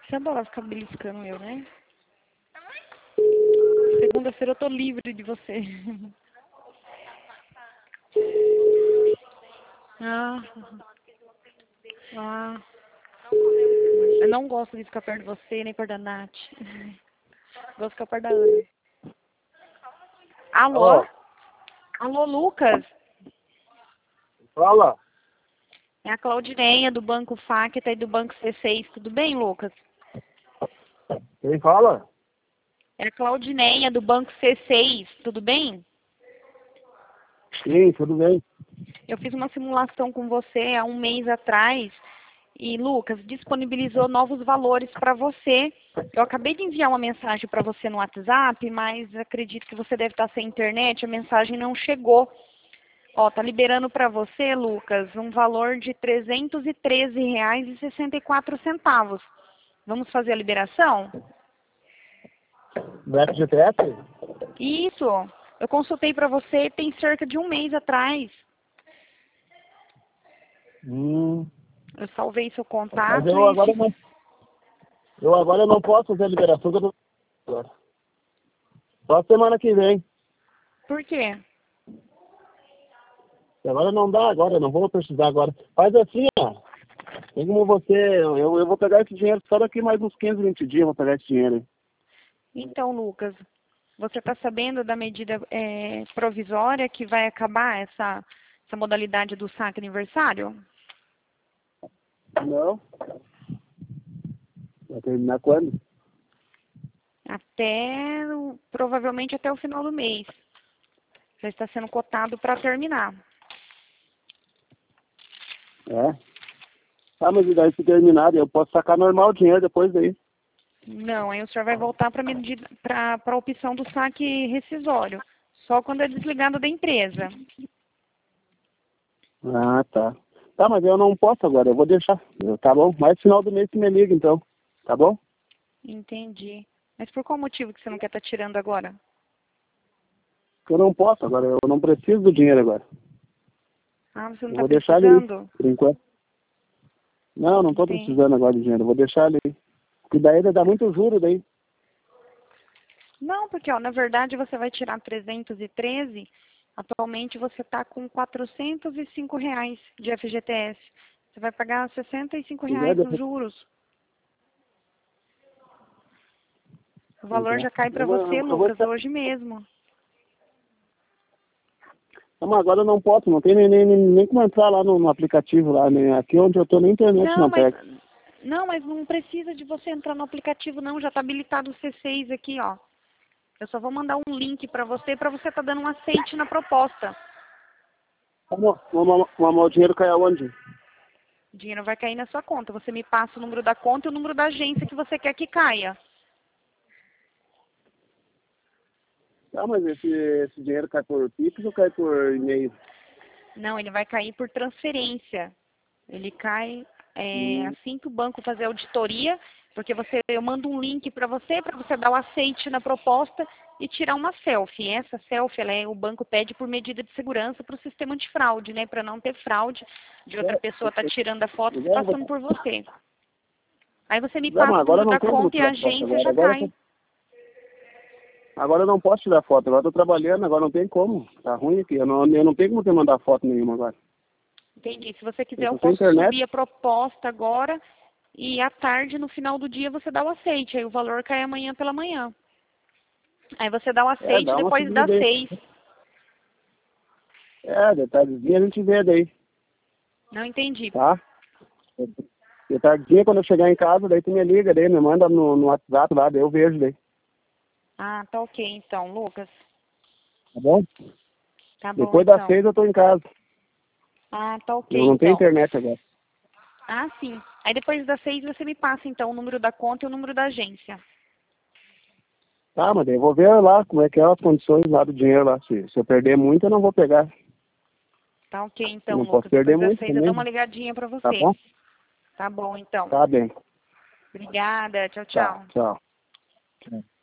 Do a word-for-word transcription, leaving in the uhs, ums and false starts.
Você adora ficar beliscando eu, né? Segunda-feira eu tô livre de você. Ah, ah. Eu não gosto de ficar perto de você, nem perto da Nath. Gosto de ficar perto da Ana. Alô? Alô? Alô, Lucas? Fala. É a Claudineia do Banco Facta e do Banco C seis. Tudo bem, Lucas? Quem fala? É a Claudineia do Banco C seis. Tudo bem? Sim, tudo bem. Eu fiz uma simulação com você há um mês atrás e, Lucas, disponibilizou novos valores para você. Eu acabei de enviar uma mensagem para você no WhatsApp, mas acredito que você deve estar sem internet, a mensagem não chegou. Ó, tá liberando para você, Lucas, um valor de trezentos e treze reais e sessenta e quatro centavos. Vamos fazer a liberação? Do F G T S? Isso. Eu consultei para você tem cerca de um mês atrás. Hum, Eu salvei seu mas contato eu e agora fiz... não, eu agora não posso fazer a liberação que eu tô agora. Só semana que vem. Por quê? Agora não dá agora, eu não vou precisar agora. Faz assim, ó. Tem como você, eu, eu vou pegar esse dinheiro só daqui mais uns quinze, vinte dias eu vou pegar esse dinheiro aí. Então, Lucas, você está sabendo da medida é, provisória que vai acabar essa, essa modalidade do saque aniversário? Não. Vai terminar quando? Até, o- provavelmente até o final do mês. Já está sendo cotado para terminar. É. Ah, mas e daí se terminar, eu posso sacar normal o dinheiro depois daí. Não, aí o senhor vai voltar para medida, para a opção do saque rescisório. Só quando é desligado da empresa. Ah, tá. Tá, mas eu não posso agora, eu vou deixar. Eu- Tá bom? Mais final do mês que me liga, então. Tá bom? Entendi. Mas por qual motivo que você não quer estar tirando agora? Porque eu não posso agora, eu não preciso do dinheiro agora. Ah, você não Eu está vou deixar ele aí, precisando? por enquanto. Não, não tô Entendi. precisando agora de dinheiro, eu vou deixar ele aí. Porque daí ele dá muito juro daí. Não, porque ó, na verdade você vai tirar trezentos e treze, atualmente você está com quatrocentos e cinco reais de F G T S. Você vai pagar sessenta e cinco Pois é, reais nos depois- juros. O pois valor é. já cai para Eu vou, você, eu vou Lucas, ficar... hoje mesmo. Não, mas agora eu não posso, não tem nem, nem, nem nem como entrar lá no, no aplicativo lá, nem aqui onde eu tô, nem internet Não, não mas pega. não, mas não precisa de você entrar no aplicativo não, já está habilitado o C seis aqui, ó. Eu só vou mandar um link para você, para você estar dando um aceite na proposta. Como, como, como o dinheiro cai aonde? O dinheiro vai cair na sua conta. Você me passa o número da conta e o número da agência que você quer que caia. Ah, mas esse, esse dinheiro cai por Pix ou cai por e-mail? Não, ele vai cair por transferência. Ele cai é, Hum, assim que o banco fazer a auditoria, porque você, eu mando um link para você, para você dar o aceite na proposta e tirar uma selfie. Essa selfie, ela é, o banco pede por medida de segurança para o sistema antifraude, né? Para não ter fraude de outra é, pessoa estar tirando a foto e se é, passando por você. Aí você me não, mas passa o agora número não da tem como conta e a tirar foto. agência Agora, já agora, cai. agora eu não posso tirar foto. Agora eu tô trabalhando, agora não tem como. Tá ruim aqui. Eu não, eu não tenho como te mandar foto nenhuma agora. Entendi. Se você quiser, Eu eu tô sem posso internet. subir a proposta agora e à tarde, no final do dia, você dá o aceite. Aí o valor cai amanhã pela manhã. Aí você dá o É, aceite dá uma depois das subida aí. seis. É, de tardezinha a gente vê daí, Não entendi. tá? De tardezinha, quando eu chegar em casa, daí tu me liga, daí me manda no, no WhatsApp lá, daí eu vejo daí. Ah, tá ok então, Lucas. Tá bom? Tá bom Depois das então. seis eu tô em casa. Ah, tá ok Eu não tenho então. internet agora. Ah, sim. Aí depois das seis você me passa então o número da conta e o número da agência. Tá, mas daí eu vou ver lá como é que é as condições lá do dinheiro lá. Se, se eu perder muito, eu não vou pegar. Tá ok Eu então, não posso Lucas. perder Depois das muito seis eu dou uma também. ligadinha pra Tá você. bom? Tá bom então. Tá bem. Obrigada. Tchau, Tá, tchau. tchau.